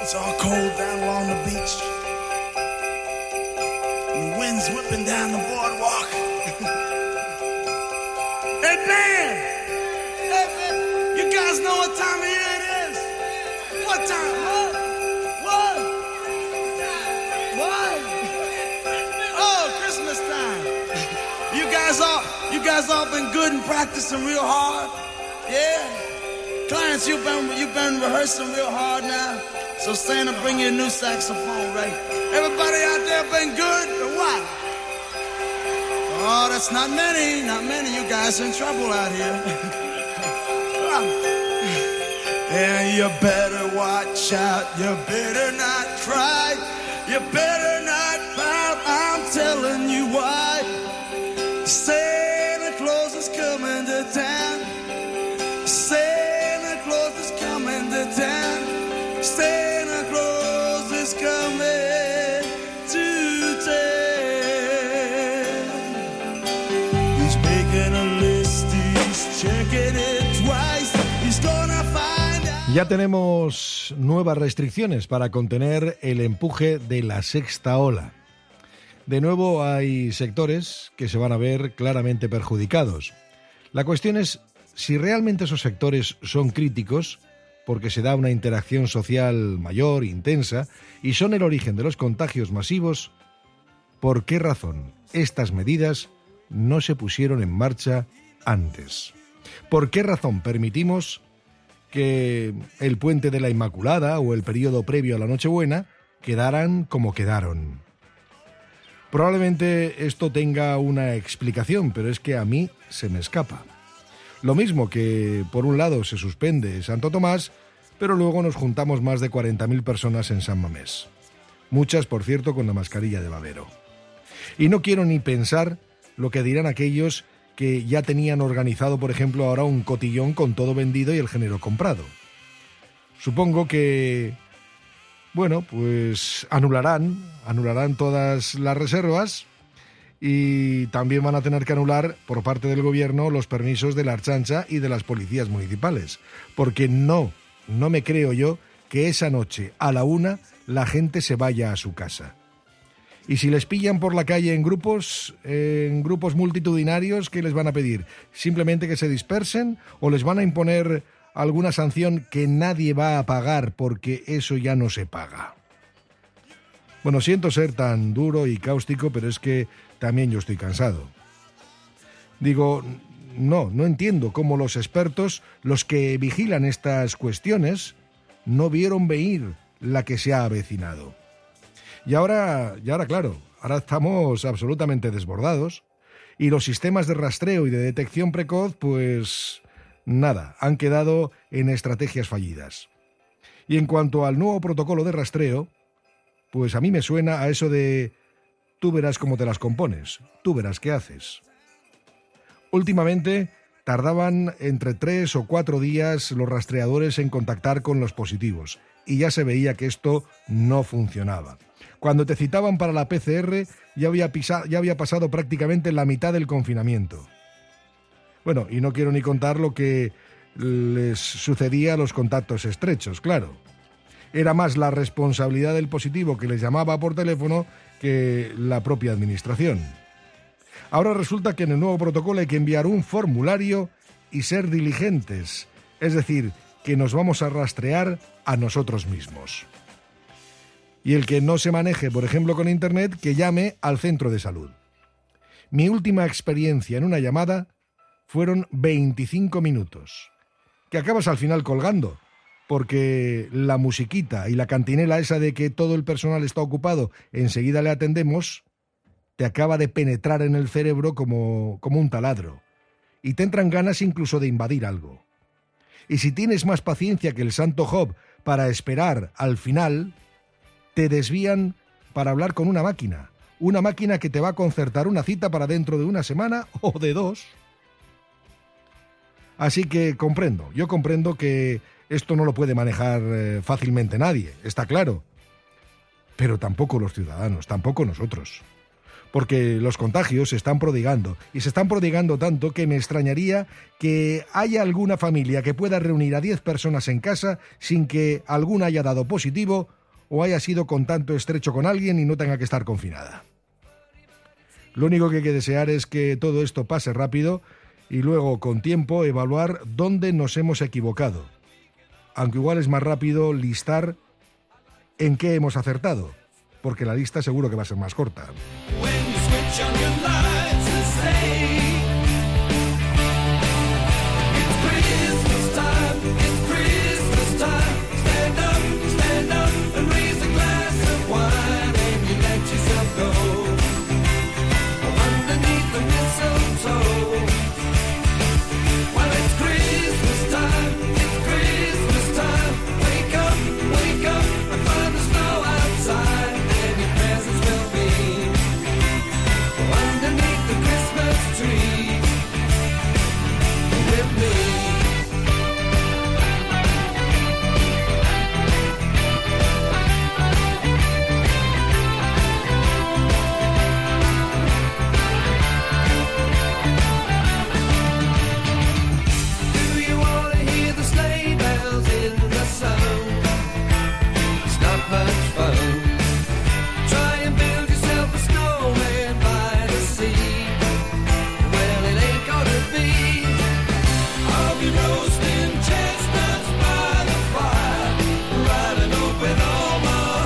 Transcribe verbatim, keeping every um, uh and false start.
It's all cold down along the beach. And the wind's whipping down the boardwalk. Hey, man! Hey, man! You guys know what time of year it is? What time? What? What? What? Oh, Christmas time. You guys all, you guys all been good and practicing real hard? Yeah? Clarence, you've been, you've been rehearsing real hard now. So Santa, bring you a new saxophone, right? Everybody out there been good or what? Oh, that's not many, not many. You guys in trouble out here. And you better watch out. You better not cry. You better not pout. I'm telling you why. Santa Claus is coming to town. Santa Claus is coming to town. Santa Claus is coming to town. He's making a list, he's checking it twice. He's gonna find out. Ya tenemos nuevas restricciones para contener el empuje de la sexta ola. De nuevo hay sectores que se van a ver claramente perjudicados. La cuestión es si realmente esos sectores son críticos, porque se da una interacción social mayor, intensa, y son el origen de los contagios masivos. ¿Por qué razón estas medidas no se pusieron en marcha antes? ¿Por qué razón permitimos que el puente de la Inmaculada o el periodo previo a la Nochebuena quedaran como quedaron? Probablemente esto tenga una explicación, pero es que a mí se me escapa. Lo mismo que, por un lado, se suspende Santo Tomás, pero luego nos juntamos más de cuarenta mil personas en San Mamés. Muchas, por cierto, con la mascarilla de babero. Y no quiero ni pensar lo que dirán aquellos que ya tenían organizado, por ejemplo, ahora un cotillón con todo vendido y el género comprado. Supongo que, bueno, pues anularán, anularán todas las reservas. Y también van a tener que anular por parte del gobierno los permisos de la Ertzaintza y de las policías municipales. Porque no, no me creo yo que esa noche a la una la gente se vaya a su casa. Y si les pillan por la calle en grupos, en grupos multitudinarios, ¿qué les van a pedir? ¿Simplemente que se dispersen o les van a imponer alguna sanción que nadie va a pagar porque eso ya no se paga? Bueno, siento ser tan duro y cáustico, pero es que también yo estoy cansado. Digo, no, no entiendo cómo los expertos, los que vigilan estas cuestiones, no vieron venir la que se ha avecinado. Y ahora, y ahora claro, ahora estamos absolutamente desbordados y los sistemas de rastreo y de detección precoz, pues nada, han quedado en estrategias fallidas. Y en cuanto al nuevo protocolo de rastreo, pues a mí me suena a eso de tú verás cómo te las compones, tú verás qué haces. Últimamente tardaban entre tres o cuatro días los rastreadores en contactar con los positivos y ya se veía que esto no funcionaba. Cuando te citaban para la P C R ya había, pisa, ya había pasado prácticamente la mitad del confinamiento. Bueno, y no quiero ni contar lo que les sucedía a los contactos estrechos, claro. Era más la responsabilidad del positivo que les llamaba por teléfono que la propia administración. Ahora resulta que en el nuevo protocolo hay que enviar un formulario y ser diligentes, es decir, que nos vamos a rastrear a nosotros mismos. Y el que no se maneje, por ejemplo, con internet, que llame al centro de salud. Mi última experiencia en una llamada fueron veinticinco minutos, que acabas al final colgando, porque la musiquita y la cantinela esa de que todo el personal está ocupado, enseguida le atendemos, te acaba de penetrar en el cerebro como, como un taladro. Y te entran ganas incluso de invadir algo. Y si tienes más paciencia que el santo Job para esperar al final, te desvían para hablar con una máquina. Una máquina que te va a concertar una cita para dentro de una semana o de dos. Así que comprendo, yo comprendo que esto no lo puede manejar eh, fácilmente nadie, está claro. Pero tampoco los ciudadanos, tampoco nosotros. porque los contagios se están prodigando, y se están prodigando tanto que me extrañaría que haya alguna familia que pueda reunir a diez personas en casa sin que alguna haya dado positivo o haya sido contacto estrecho con alguien y no tenga que estar confinada. Lo único que hay que desear es que todo esto pase rápido y luego, con tiempo, evaluar dónde nos hemos equivocado. Aunque igual es más rápido listar en qué hemos acertado, porque la lista seguro que va a ser más corta. When you switch on your light.